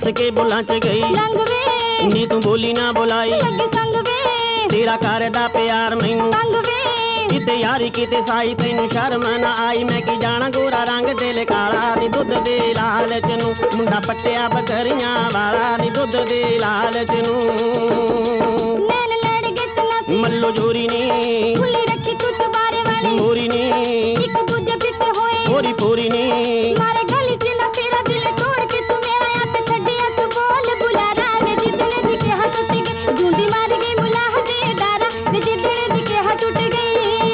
हस के बुलां च गई रंग वे नी तू बोली ना बुलाई लगे संग वे तेरा करदा प्यार मैनू संग वे किते यारी किते साई तैनू शर्म ना आई मैं की जाना गोरा रंग दिल काला नी दुध दे लालच नू मुंडा पट्टिया बकरियां वाला नी दुध दे लालच नू नैन लड़ गए तना मल्लो जोरी नी खुली रखी तू चबारे वाली मोरी नी एक दूजे पिछे होए फोरी फोरी नी मारे गली च ना तेरा दिल तोड़ के तू मेरा हाथ छड्डिया तू बोल बुलारा वे जितने दिखे हाथ टूट गई जूंदी मार गई मुलाह दे डारा वे जितने दिखे हाथ टूट गई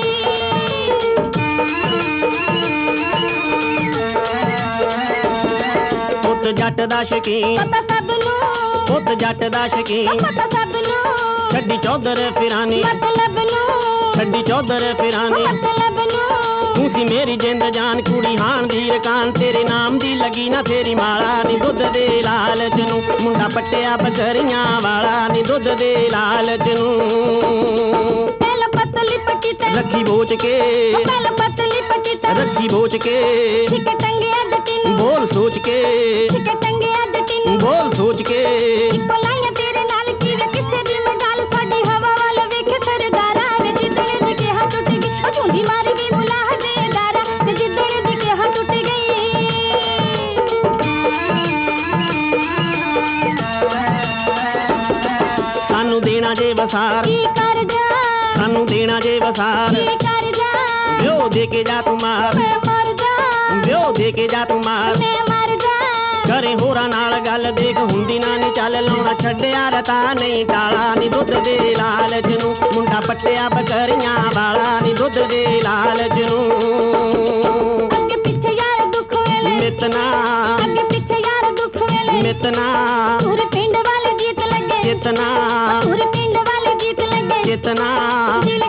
पुत जट दा शकीन पता सब नू पुत जट दा शकीन पता सब नू छड्डी चौधर फिरानी मतलब नू छड्डी चौधर फिरानी मतलब नू तू सी मेरी जिंद जान कुड़ी हान दी रकान तेरे नाम दी लगी ना तेरी माला नी दुध दे लालच नू मुंडा पट्टिया बकरियां वाला नी दुध दे लालच नू पहला पतली पट्टी ते रखी बोच के पहला पतली पट्टी ते रखी बोच के ठीक टंगे अडटिन बोल सोच के ठीक टंगे अडटिन बोल सोच के बोलांगे तेरे नाल की वे किसे दिल में डाल साडी हवा वाले वेखे सरदारा वे जितने दिखे हाथ टूट गई ओ झूठी मार गई मुलाह दे डारा वे जितने दिखे हाथ टूट गई सानू देना जे वसार की कर जा सानू देना जे वसार की कर जा व्यो दे के जा तू मार मैं मर जा व्यो दे के जा तू मार मैं मर जा करे होरा नाल गल देख हुंदी ना नी चल लाउणा छड्डिया रता नहीं टाला नी दुध दे लालच नू मुंडा पट्टिया बकरियां वाला नी दुध दे लालच नू अगे पीछे यार दुख वेले मितना अगे पीछे यार दुख वेले मितना पूरे पिंड वाले गीत लगे कितना पूरे पिंड वाले गीत लगे कितना दिल